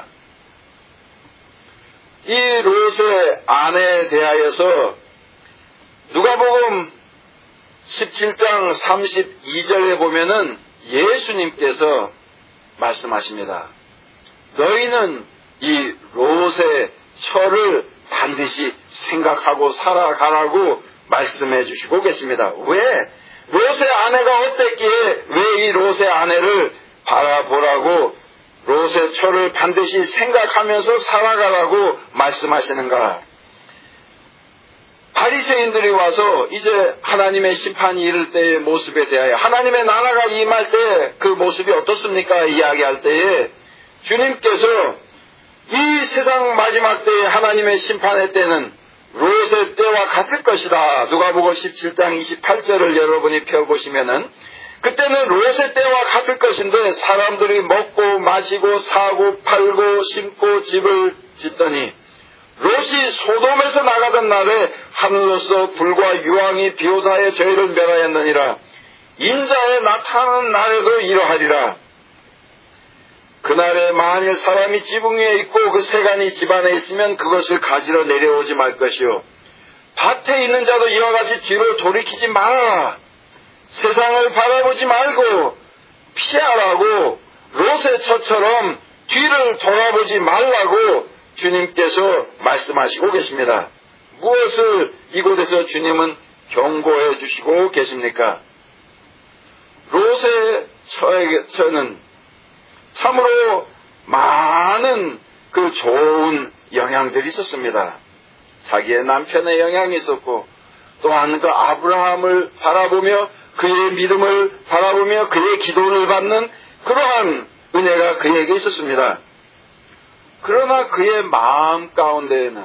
이 롯의 아내에 대하여서 누가복음 17장 32절에 보면은 예수님께서 말씀하십니다. 너희는 이 롯의 처를 반드시 생각하고 살아가라고 말씀해 주시고 계십니다. 왜? 롯의 아내가 어땠기에 왜 이 롯의 아내를 바라보라고 롯의 처를 반드시 생각하면서 살아가라고 말씀하시는가? 바리새인들이 와서 이제 하나님의 심판이 이를 때의 모습에 대하여, 하나님의 나라가 임할 때 그 모습이 어떻습니까? 이야기할 때에 주님께서 이 세상 마지막 때에 하나님의 심판의 때는 롯의 때와 같을 것이다. 누가복음 17장 28절을 여러분이 펴보시면은 그때는 롯의 때와 같을 것인데 사람들이 먹고 마시고 사고 팔고 심고 집을 짓더니 롯이 소돔에서 나가던 날에 하늘로서 불과 유황이 비오다에 저희를 멸하였느니라. 인자에 나타나는 날에도 이러하리라. 그날에 만일 사람이 지붕 위에 있고 그 세간이 집안에 있으면 그것을 가지러 내려오지 말 것이요. 밭에 있는 자도 이와 같이 뒤로 돌이키지 말아라. 세상을 바라보지 말고 피하라고 롯의 처처럼 뒤를 돌아보지 말라고 주님께서 말씀하시고 계십니다. 무엇을 이곳에서 주님은 경고해 주시고 계십니까? 롯의 처는 참으로 많은 그 좋은 영향들이 있었습니다. 자기의 남편의 영향이 있었고 또한 그 아브라함을 바라보며 그의 믿음을 바라보며 그의 기도를 받는 그러한 은혜가 그에게 있었습니다. 그러나 그의 마음 가운데에는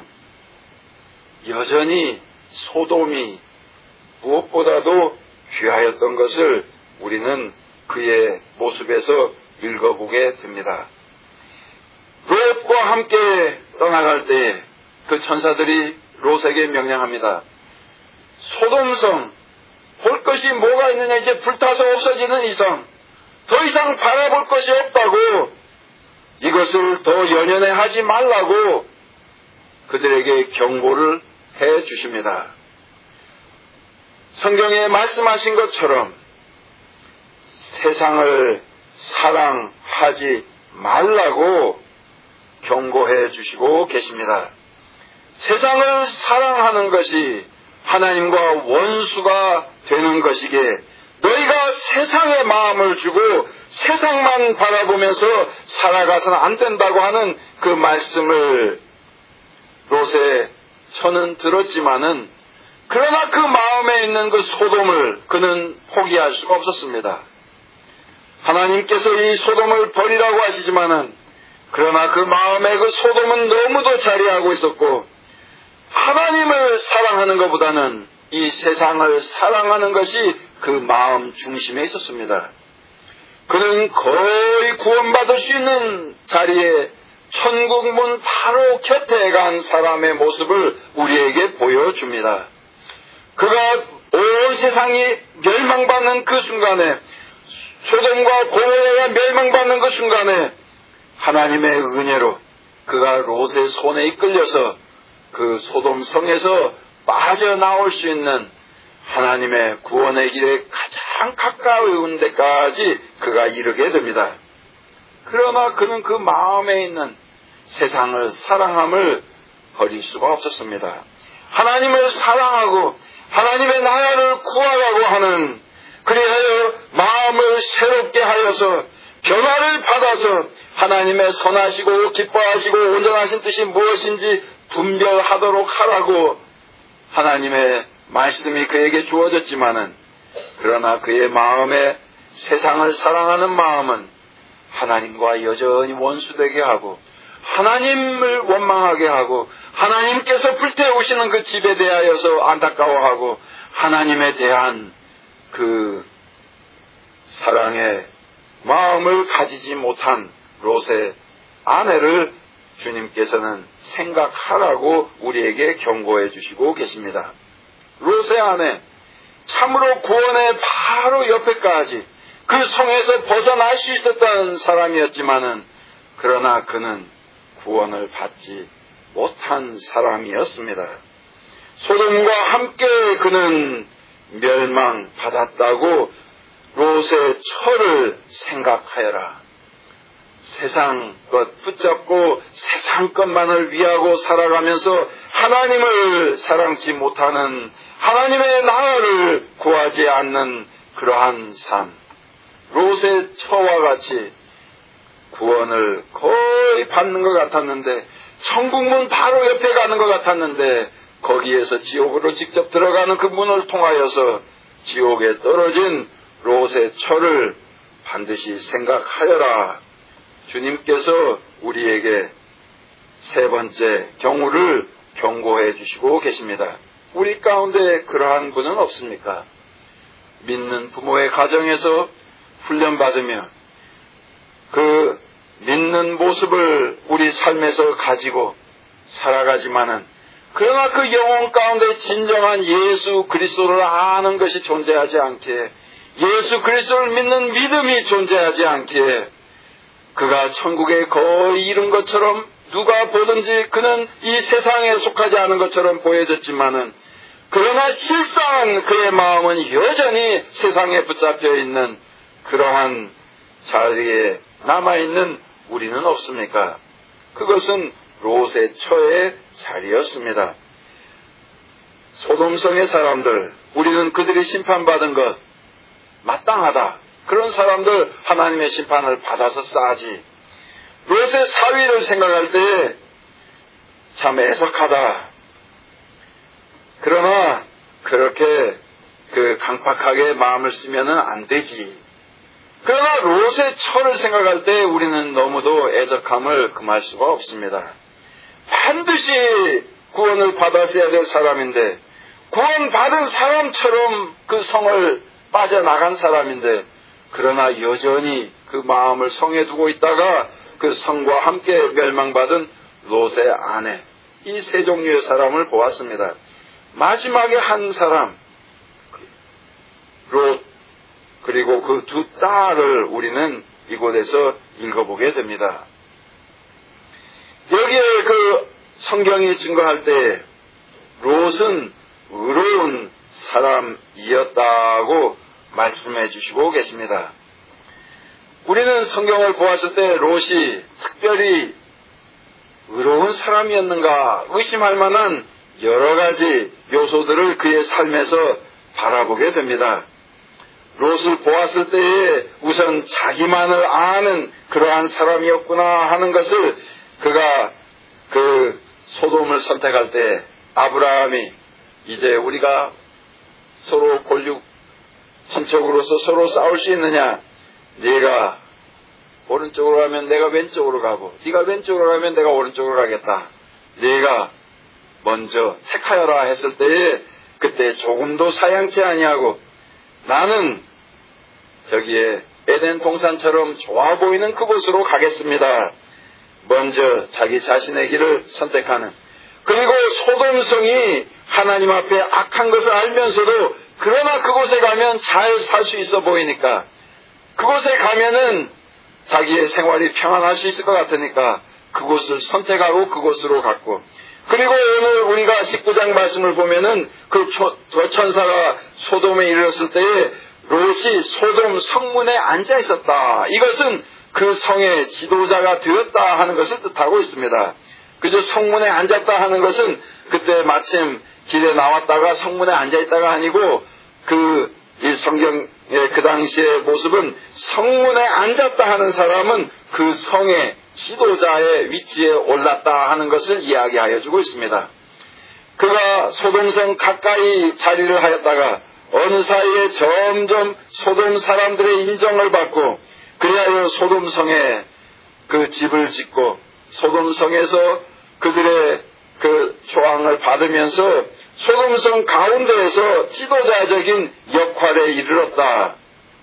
여전히 소돔이 무엇보다도 귀하였던 것을 우리는 그의 모습에서 읽어보게 됩니다. 롯과 함께 떠나갈 때 그 천사들이 롯에게 명령합니다. 소돔성, 볼 것이 뭐가 있느냐, 이제 불타서 없어지는 이상 더 이상 바라볼 것이 없다고, 이것을 더 연연해 하지 말라고 그들에게 경고를 해 주십니다. 성경에 말씀하신 것처럼 세상을 사랑하지 말라고 경고해 주시고 계십니다. 세상을 사랑하는 것이 하나님과 원수가 되는 것이기에 너희가 세상의 마음을 주고 세상만 바라보면서 살아가서는 안 된다고 하는 그 말씀을 롯의 처는 들었지만은, 그러나 그 마음에 있는 그 소돔을 그는 포기할 수가 없었습니다. 하나님께서 이 소돔을 버리라고 하시지만은, 그러나 그 마음에 그 소돔은 너무도 자리하고 있었고, 하나님을 사랑하는 것보다는 이 세상을 사랑하는 것이 그 마음 중심에 있었습니다. 그는 거의 구원받을 수 있는 자리에 천국 문 바로 곁에 간 사람의 모습을 우리에게 보여줍니다. 그가 온 세상이 멸망받는 그 순간에, 소돔과 고모라가 멸망받는 그 순간에 하나님의 은혜로 그가 롯의 손에 이끌려서 그 소돔 성에서 빠져나올 수 있는 하나님의 구원의 길에 가장 가까운 데까지 그가 이르게 됩니다. 그러나 그는 그 마음에 있는 세상을 사랑함을 버릴 수가 없었습니다. 하나님을 사랑하고 하나님의 나라를 구하라고 하는, 그리하여 마음을 새롭게 하여서 변화를 받아서 하나님의 선하시고 기뻐하시고 온전하신 뜻이 무엇인지 분별하도록 하라고 하나님의 말씀이 그에게 주어졌지만은, 그러나 그의 마음에 세상을 사랑하는 마음은 하나님과 여전히 원수되게 하고 하나님을 원망하게 하고 하나님께서 불태우시는 그 집에 대하여서 안타까워하고 하나님에 대한 그 사랑의 마음을 가지지 못한 롯의 아내를 주님께서는 생각하라고 우리에게 경고해 주시고 계십니다. 롯의 아내, 참으로 구원의 바로 옆에까지 그 성에서 벗어날 수 있었던 사람이었지만은, 그러나 그는 구원을 받지 못한 사람이었습니다. 소돔과 함께 그는 멸망받았다고 롯의 처를 생각하여라. 세상 것 붙잡고 세상 것만을 위하고 살아가면서 하나님을 사랑치 못하는, 하나님의 나라를 구하지 않는 그러한 삶, 롯의 처와 같이 구원을 거의 받는 것 같았는데, 천국문 바로 옆에 가는 것 같았는데, 거기에서 지옥으로 직접 들어가는 그 문을 통하여서 지옥에 떨어진 롯의 처를 반드시 생각하여라. 주님께서 우리에게 세 번째 경우를 경고해 주시고 계십니다. 우리 가운데 그러한 분은 없습니까? 믿는 부모의 가정에서 훈련받으며 그 믿는 모습을 우리 삶에서 가지고 살아가지만은, 그러나 그 영혼 가운데 진정한 예수 그리스도를 아는 것이 존재하지 않기에, 예수 그리스도를 믿는 믿음이 존재하지 않기에 그가 천국에 거의 이른 것처럼 누가 보든지 그는 이 세상에 속하지 않은 것처럼 보여졌지만은, 그러나 실상 그의 마음은 여전히 세상에 붙잡혀 있는 그러한 자리에 남아있는 우리는 없습니까? 그것은 롯의 처의 자리였습니다. 소돔성의 사람들, 우리는 그들이 심판받은 것 마땅하다, 그런 사람들 하나님의 심판을 받아서 싸지. 롯의 사위를 생각할 때 참 애석하다. 그러나 그렇게 강팍하게 마음을 쓰면은 안 되지. 그러나 롯의 처를 생각할 때 우리는 너무도 애석함을 금할 수가 없습니다. 반드시 구원을 받았어야 될 사람인데, 구원받은 사람처럼 그 성을 빠져나간 사람인데, 그러나 여전히 그 마음을 성에 두고 있다가 그 성과 함께 멸망받은 롯의 아내, 이 세 종류의 사람을 보았습니다. 마지막에 한 사람, 롯, 그리고 그 두 딸을 우리는 이곳에서 읽어보게 됩니다. 여기에 성경이 증거할 때 롯은 의로운 사람이었다고 말씀해 주시고 계십니다. 우리는 성경을 보았을 때 롯이 특별히 의로운 사람이었는가 의심할 만한 여러 가지 요소들을 그의 삶에서 바라보게 됩니다. 롯을 보았을 때에 우선 자기만을 아는 그러한 사람이었구나 하는 것을 그가 소돔을 선택할 때 아브라함이 이제 우리가 서로 권력 친척으로서 서로 싸울 수 있느냐, 네가 오른쪽으로 가면 내가 왼쪽으로 가고 네가 왼쪽으로 가면 내가 오른쪽으로 가겠다, 네가 먼저 택하여라 했을 때에 그때 조금도 사양치 아니하고 나는 저기에 에덴 동산처럼 좋아 보이는 그곳으로 가겠습니다. 먼저 자기 자신의 길을 선택하는, 그리고 소돔성이 하나님 앞에 악한 것을 알면서도 그러나 그곳에 가면 잘 살 수 있어 보이니까, 그곳에 가면은 자기의 생활이 평안할 수 있을 것 같으니까 그곳을 선택하고 그곳으로 갔고, 그리고 오늘 우리가 19장 말씀을 보면은 그 천사가 소돔에 이르렀을 때에 롯이 소돔 성문에 앉아 있었다. 이것은 그 성의 지도자가 되었다 하는 것을 뜻하고 있습니다. 그저 성문에 앉았다 하는 것은 그때 마침 길에 나왔다가 성문에 앉아 있다가 아니고 이 성경의 그 당시의 모습은 성문에 앉았다 하는 사람은 그 성의 지도자의 위치에 올랐다 하는 것을 이야기하여 주고 있습니다. 그가 소돔성 가까이 자리를 하였다가 어느 사이에 점점 소돔 사람들의 인정을 받고 그리하여 소돔성에 그 집을 짓고 소돔성에서 그들의 그 조항을 받으면서 소돔성 가운데에서 지도자적인 역할에 이르렀다.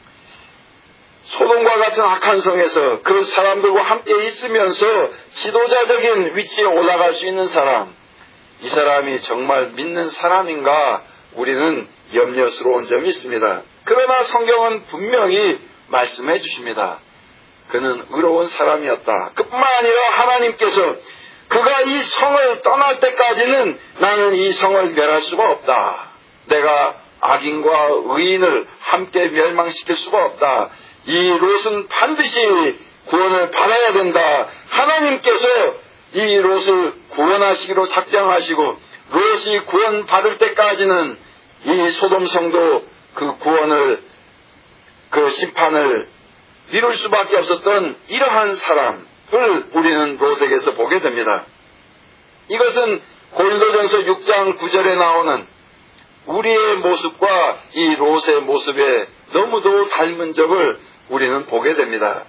소돔과 같은 악한 성에서 그 사람들과 함께 있으면서 지도자적인 위치에 올라갈 수 있는 사람, 이 사람이 정말 믿는 사람인가 우리는 염려스러운 점이 있습니다. 그러나 성경은 분명히 말씀해 주십니다. 그는 의로운 사람이었다. 그뿐만 아니라 하나님께서 그가 이 성을 떠날 때까지는 나는 이 성을 멸할 수가 없다. 내가 악인과 의인을 함께 멸망시킬 수가 없다. 이 롯은 반드시 구원을 받아야 된다. 하나님께서 이 롯을 구원하시기로 작정하시고 롯이 구원받을 때까지는 이 소돔성도 그 구원을, 그 심판을 미룰 수밖에 없었던 이러한 사람을 우리는 롯에게서 보게 됩니다. 이것은 고린도전서 6장 9절에 나오는 우리의 모습과 이 롯의 모습에 너무도 닮은 점을 우리는 보게 됩니다.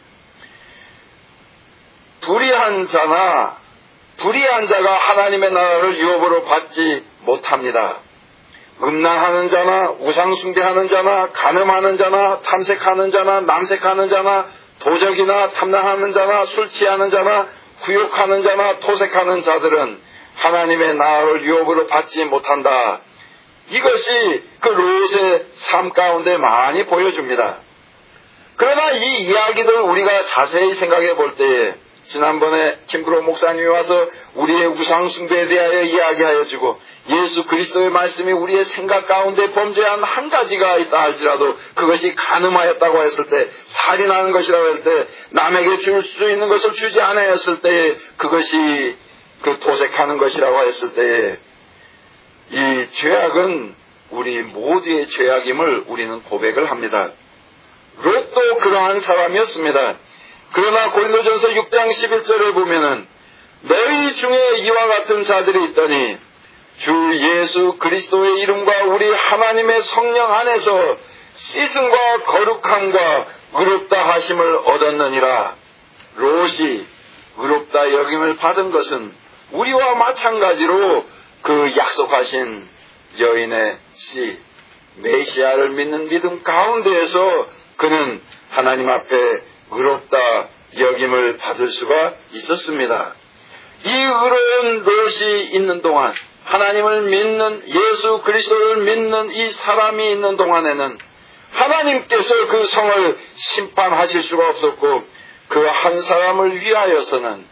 불의한 자가 하나님의 나라를 유업으로 받지 못합니다. 음란하는 자나 우상숭배하는 자나 간음하는 자나 탐색하는 자나 남색하는 자나 도적이나 탐랑하는 자나 술 취하는 자나 구욕하는 자나 토색하는 자들은 하나님의 나라를 유업으로 받지 못한다. 이것이 그 롯의 삶 가운데 많이 보여줍니다. 그러나 이 이야기들 우리가 자세히 생각해 볼 때에 지난번에 김구로 목사님이 와서 우리의 우상숭배에 대하여 이야기하여 주고 예수 그리스도의 말씀이 우리의 생각 가운데 범죄한 한 가지가 있다 할지라도 그것이 간음하였다고 했을 때, 살인하는 것이라고 했을 때, 남에게 줄 수 있는 것을 주지 않았을 때 그것이 그 도색하는 것이라고 했을 때 이 죄악은 우리 모두의 죄악임을 우리는 고백을 합니다. 롯도 그러한 사람이었습니다. 그러나 고린도전서 6장 11절을 보면은 너희 중에 이와 같은 자들이 있더니 주 예수 그리스도의 이름과 우리 하나님의 성령 안에서 씻음과 거룩함과 의롭다 하심을 얻었느니라. 롯이 의롭다 여김을 받은 것은 우리와 마찬가지로 그 약속하신 여인의 씨 메시아를 믿는 믿음 가운데에서 그는 하나님 앞에 의롭다 여김을 받을 수가 있었습니다. 이 의로운 롯이 있는 동안, 하나님을 믿는, 예수 그리스도를 믿는 이 사람이 있는 동안에는 하나님께서 그 성을 심판하실 수가 없었고, 그 한 사람을 위하여서는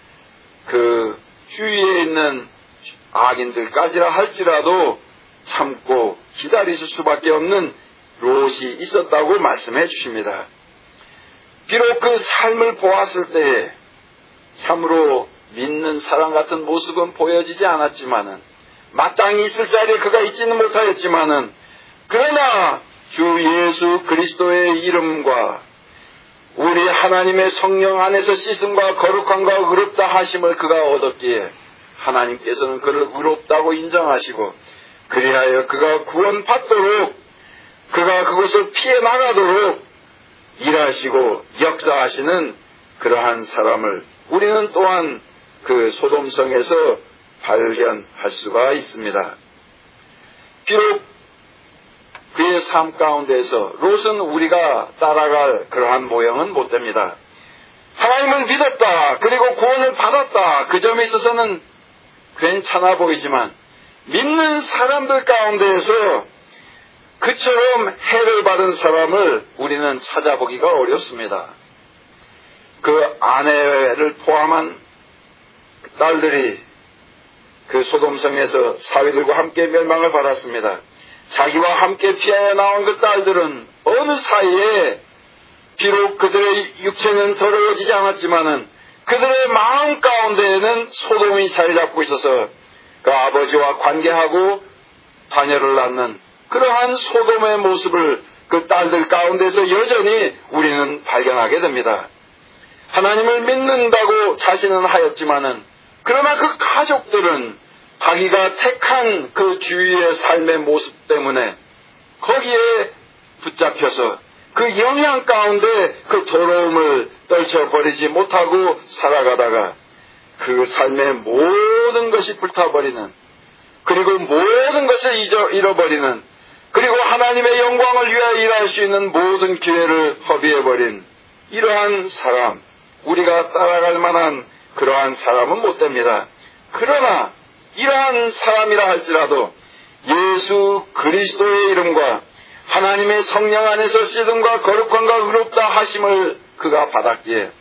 그 주위에 있는 악인들까지라 할지라도 참고 기다리실 수밖에 없는 롯이 있었다고 말씀해 주십니다. 비록 그 삶을 보았을 때에 참으로 믿는 사람 같은 모습은 보여지지 않았지만은, 마땅히 있을 자리에 그가 있지는 못하였지만은, 그러나 주 예수 그리스도의 이름과 우리 하나님의 성령 안에서 씻음과 거룩함과 의롭다 하심을 그가 얻었기에 하나님께서는 그를 의롭다고 인정하시고, 그리하여 그가 구원받도록, 그가 그것을 피해 나가도록 일하시고 역사하시는 그러한 사람을 우리는 또한 그 소돔성에서 발견할 수가 있습니다. 비록 그의 삶 가운데에서 롯은 우리가 따라갈 그러한 모형은 못 됩니다. 하나님을 믿었다, 그리고 구원을 받았다, 그 점에 있어서는 괜찮아 보이지만 믿는 사람들 가운데에서 그처럼 해를 받은 사람을 우리는 찾아보기가 어렵습니다. 그 아내를 포함한 딸들이 그 소돔성에서 사위들과 함께 멸망을 받았습니다. 자기와 함께 피하여 나온 그 딸들은 어느 사이에 비록 그들의 육체는 더러워지지 않았지만은 그들의 마음 가운데에는 소돔이 자리 잡고 있어서 그 아버지와 관계하고 자녀를 낳는 그러한 소돔의 모습을 그 딸들 가운데서 여전히 우리는 발견하게 됩니다. 하나님을 믿는다고 자신은 하였지만은 그러나 그 가족들은 자기가 택한 그 주위의 삶의 모습 때문에 거기에 붙잡혀서 그 영향 가운데 그 더러움을 떨쳐버리지 못하고 살아가다가 그 삶의 모든 것이 불타버리는, 그리고 모든 것을 잃어버리는, 그리고 하나님의 영광을 위하여 일할 수 있는 모든 기회를 허비해버린 이러한 사람, 우리가 따라갈 만한 그러한 사람은 못 됩니다. 그러나 이러한 사람이라 할지라도 예수 그리스도의 이름과 하나님의 성령 안에서 씻음과 거룩함과 의롭다 하심을 그가 받았기에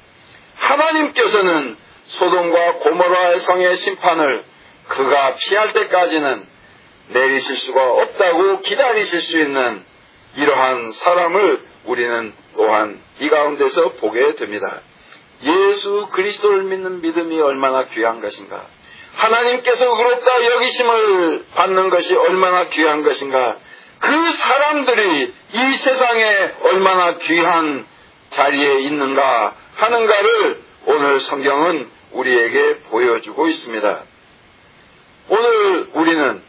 하나님께서는 소돔과 고모라의 성의 심판을 그가 피할 때까지는 내리실 수가 없다고 기다리실 수 있는 이러한 사람을 우리는 또한 이 가운데서 보게 됩니다. 예수 그리스도를 믿는 믿음이 얼마나 귀한 것인가, 하나님께서 의롭다 여기심을 받는 것이 얼마나 귀한 것인가, 그 사람들이 이 세상에 얼마나 귀한 자리에 있는가 하는가를 오늘 성경은 우리에게 보여주고 있습니다. 오늘 우리는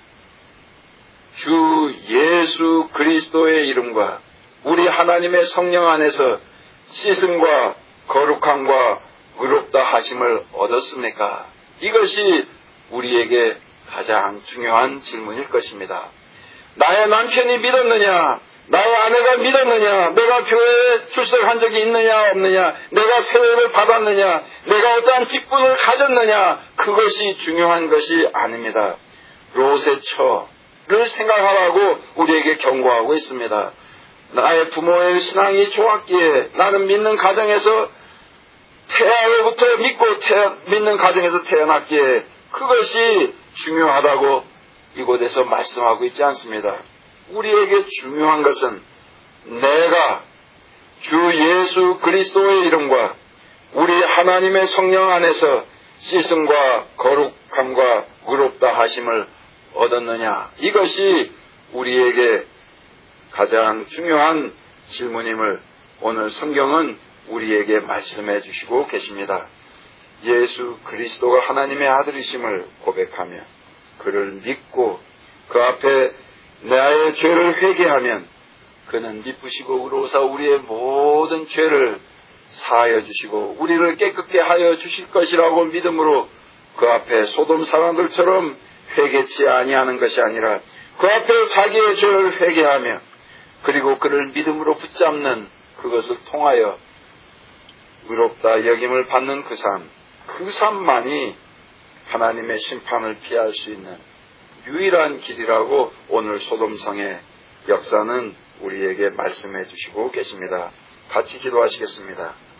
주 예수 그리스도의 이름과 우리 하나님의 성령 안에서 씻음과 거룩함과 의롭다 하심을 얻었습니까? 이것이 우리에게 가장 중요한 질문일 것입니다. 나의 남편이 믿었느냐? 나의 아내가 믿었느냐? 내가 교회에 출석한 적이 있느냐 없느냐? 내가 세례를 받았느냐? 내가 어떠한 직분을 가졌느냐? 그것이 중요한 것이 아닙니다. 롯의 처를 생각하라고 우리에게 경고하고 있습니다. 나의 부모의 신앙이 좋았기에 나는 믿는 가정에서 태아로부터 믿는 가정에서 태어났기에 그것이 중요하다고 이곳에서 말씀하고 있지 않습니다. 우리에게 중요한 것은 내가 주 예수 그리스도의 이름과 우리 하나님의 성령 안에서 씻음과 거룩함과 의롭다 하심을 얻었느냐, 이것이 우리에게 가장 중요한 질문임을 오늘 성경은 우리에게 말씀해 주시고 계십니다. 예수 그리스도가 하나님의 아들이심을 고백하며 그를 믿고 그 앞에 나의 죄를 회개하면 그는 미쁘시고 의로우사 우리의 모든 죄를 사하여 주시고 우리를 깨끗게 하여 주실 것이라고 믿음으로 그 앞에 소돔 사람들처럼 회개치 아니하는 것이 아니라 그 앞에 자기의 죄를 회개하며 그리고 그를 믿음으로 붙잡는 그것을 통하여 의롭다 여김을 받는 그 삶만이 하나님의 심판을 피할 수 있는 유일한 길이라고 오늘 소돔성의 역사는 우리에게 말씀해 주시고 계십니다. 같이 기도하시겠습니다.